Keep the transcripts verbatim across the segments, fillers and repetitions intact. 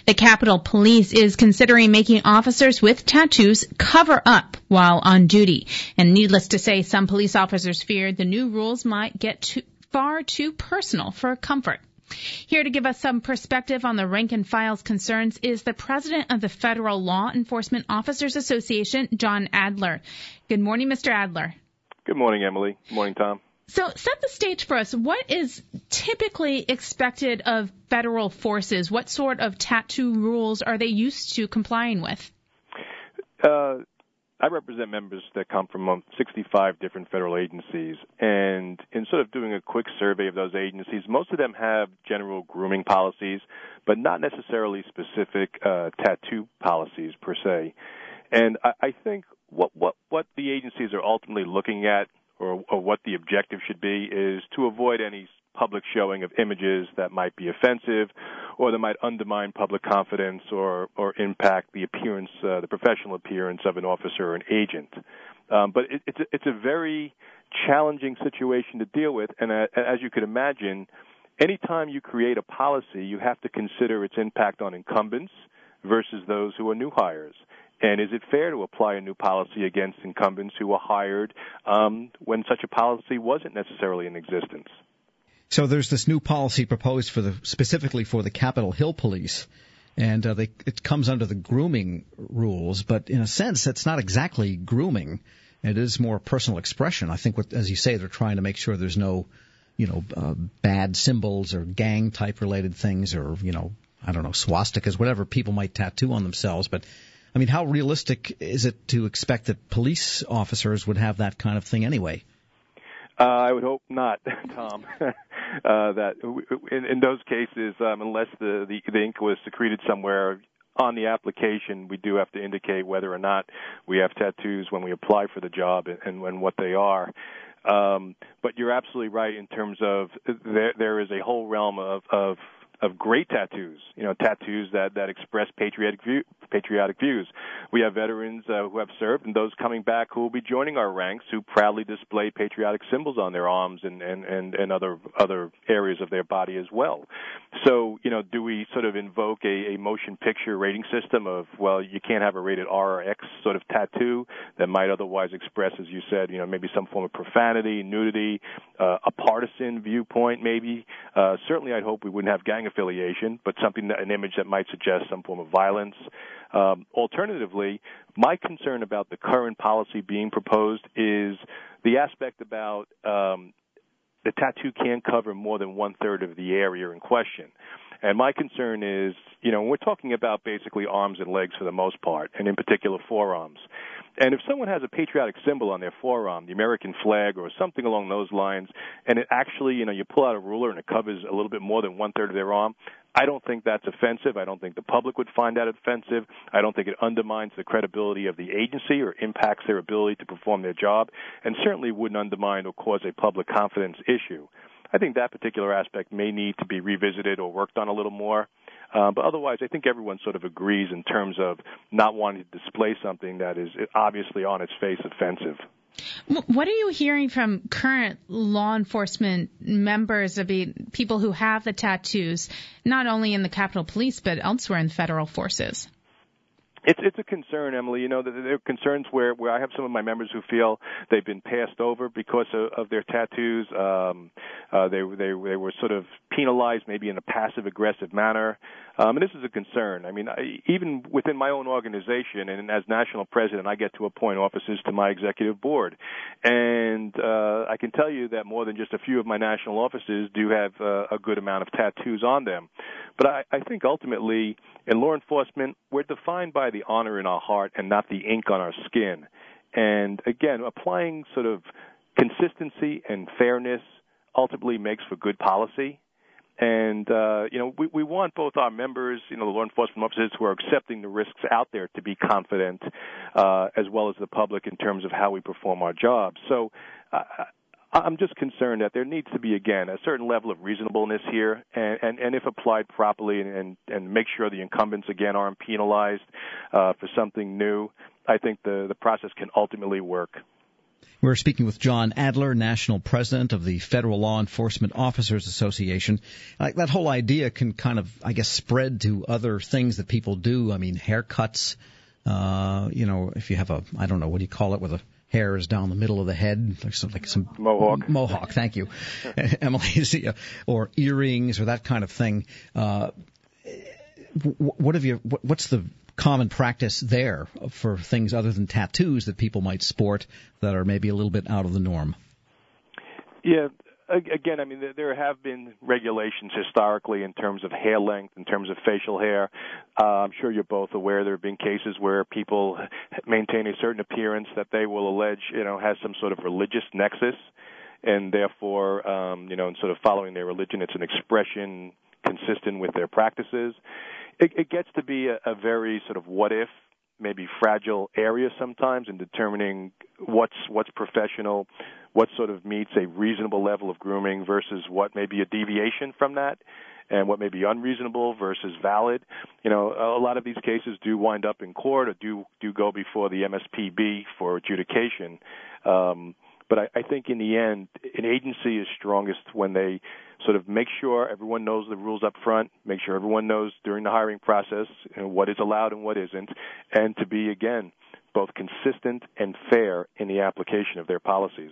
The Capitol Police is considering making officers with tattoos cover up while on duty. And needless to say, some police officers fear the new rules might get too, far too personal for comfort. Here to give us some perspective on the rank and file's concerns is the president of the Federal Law Enforcement Officers Association, John Adler. Good morning, Mister Adler. Good morning, Emily. Good morning, Tom. So set the stage for us. What is typically expected of federal forces? What sort of tattoo rules are they used to complying with? Uh, I represent members that come from um, sixty-five different federal agencies, and in sort of doing a quick survey of those agencies, most of them have general grooming policies, but not necessarily specific uh, tattoo policies per se. And I, I think what, what, what the agencies are ultimately looking at, or, or what the objective should be, is to avoid any public showing of images that might be offensive or that might undermine public confidence or, or impact the appearance, uh, the professional appearance of an officer or an agent. Um, but it, it's, a, it's a very challenging situation to deal with, and uh, as you could imagine, anytime you create a policy, you have to consider its impact on incumbents versus those who are new hires. And is it fair to apply a new policy against incumbents who were hired um, when such a policy wasn't necessarily in existence? So there's this new policy proposed for the specifically for the Capitol Hill Police, and uh, they, it comes under the grooming rules. But in a sense, it's not exactly grooming. It is more personal expression. I think, what, as you say, they're trying to make sure there's no, you know, uh, bad symbols or gang-type related things, or you know, I don't know, swastikas, whatever people might tattoo on themselves. But I mean, how realistic is it to expect that police officers would have that kind of thing anyway? Uh, I would hope not, Tom. uh, that in, in those cases, um, unless the, the, the ink was secreted somewhere on the application, we do have to indicate whether or not we have tattoos when we apply for the job and, and, and what they are. Um, but you're absolutely right in terms of there, there is a whole realm of, of of great tattoos, you know, tattoos that, that express patriotic view, patriotic views. We have veterans uh, who have served and those coming back who will be joining our ranks who proudly display patriotic symbols on their arms and, and, and, and other other areas of their body as well. So, you know, do we sort of invoke a, a motion picture rating system of, well, you can't have a rated R or X sort of tattoo that might otherwise express, as you said, you know, maybe some form of profanity, nudity, uh, a partisan viewpoint maybe. Uh, certainly I'd hope we wouldn't have gang affiliation, but something, that, an image that might suggest some form of violence. Um, alternatively, my concern about the current policy being proposed is the aspect about um, the tattoo can't cover more than one-third of the area in question. And my concern is, you know, we're talking about basically arms and legs for the most part, and in particular forearms. And if someone has a patriotic symbol on their forearm, the American flag or something along those lines, and it actually, you know, you pull out a ruler and it covers a little bit more than one-third of their arm, I don't think that's offensive. I don't think the public would find that offensive. I don't think it undermines the credibility of the agency or impacts their ability to perform their job, and certainly wouldn't undermine or cause a public confidence issue. I think that particular aspect may need to be revisited or worked on a little more. Uh, but otherwise, I think everyone sort of agrees in terms of not wanting to display something that is obviously on its face offensive. What are you hearing from current law enforcement members, of people who have the tattoos, not only in the Capitol Police but elsewhere in federal forces? It's it's a concern, Emily. You know, there are concerns where, where I have some of my members who feel they've been passed over because of, of their tattoos. Um, uh, they they they were sort of penalized, maybe in a passive aggressive manner. Um, and this is a concern. I mean, I, even within my own organization, and as national president, I get to appoint officers to my executive board, and uh, I can tell you that more than just a few of my national officers do have uh, a good amount of tattoos on them. But I, I think ultimately, in law enforcement, we're defined by the honor in our heart and not the ink on our skin. And again, applying sort of consistency and fairness ultimately makes for good policy. And, uh, you know, we, we want both our members, you know, the law enforcement officers who are accepting the risks out there to be confident, uh, as well as the public in terms of how we perform our jobs. So, uh, I'm just concerned that there needs to be, again, a certain level of reasonableness here, and, and, and if applied properly, and, and make sure the incumbents, again, aren't penalized uh, for something new, I think the, the process can ultimately work. We're speaking with John Adler, National President of the Federal Law Enforcement Officers Association. Like that whole idea can kind of, I guess, spread to other things that people do. I mean, haircuts. Uh, you know, if you have a, I don't know, what do you call it, where the hair is down the middle of the head, like some, like some mohawk. Mohawk, thank you, Emily. Or earrings or that kind of thing. Uh, what have you? What's the common practice there for things other than tattoos that people might sport that are maybe a little bit out of the norm? Yeah, again, I mean, there have been regulations historically in terms of hair length, in terms of facial hair. Uh, I'm sure you're both aware there have been cases where people maintain a certain appearance that they will allege, you know, has some sort of religious nexus, and therefore, um, you know, in sort of following their religion, it's an expression consistent with their practices. It, it gets to be a, a very sort of what-if, maybe fragile area sometimes in determining what's what's professional, what sort of meets a reasonable level of grooming versus what may be a deviation from that, and what may be unreasonable versus valid. You know, a lot of these cases do wind up in court or do do go before the M S P B for adjudication. Um, but I, I think in the end, an agency is strongest when they sort of make sure everyone knows the rules up front, make sure everyone knows during the hiring process, you know, what is allowed and what isn't, and to be, again, both consistent and fair in the application of their policies.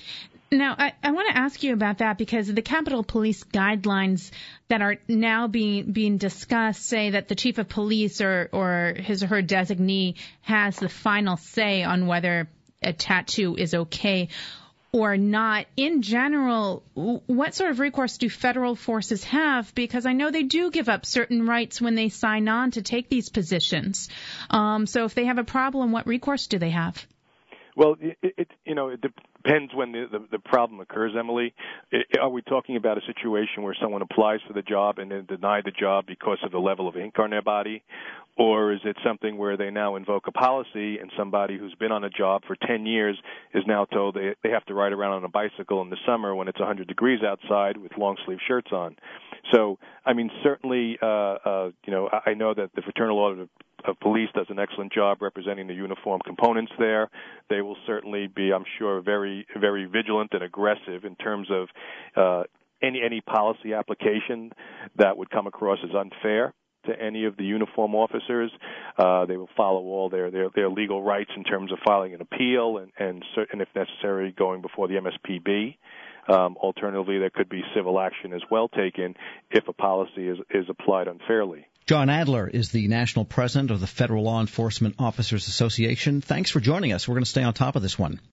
Now, I, I want to ask you about that because the Capitol Police guidelines that are now being being discussed say that the chief of police or, or his or her designee has the final say on whether a tattoo is okay or not. In general, what sort of recourse do federal forces have? Because I know they do give up certain rights when they sign on to take these positions. Um, so if they have a problem, what recourse do they have? Well, it, it you know, it depends when the, the, the problem occurs, Emily. It, are we talking about a situation where someone applies for the job and then denied the job because of the level of ink on their body? Or is it something where they now invoke a policy and somebody who's been on a job for ten years is now told they, they have to ride around on a bicycle in the summer when it's one hundred degrees outside with long-sleeve shirts on? So, I mean, certainly, uh, uh, you know, I know that the Fraternal Order of Police does an excellent job representing the uniform components there. They will certainly be, I'm sure, very, very vigilant and aggressive in terms of uh, any any policy application that would come across as unfair to any of the uniform officers. Uh, they will follow all their, their, their legal rights in terms of filing an appeal and, and, and if necessary, going before the M S P B. Um, alternatively, there could be civil action as well taken if a policy is, is applied unfairly. John Adler is the National President of the Federal Law Enforcement Officers Association. Thanks for joining us. We're going to stay on top of this one.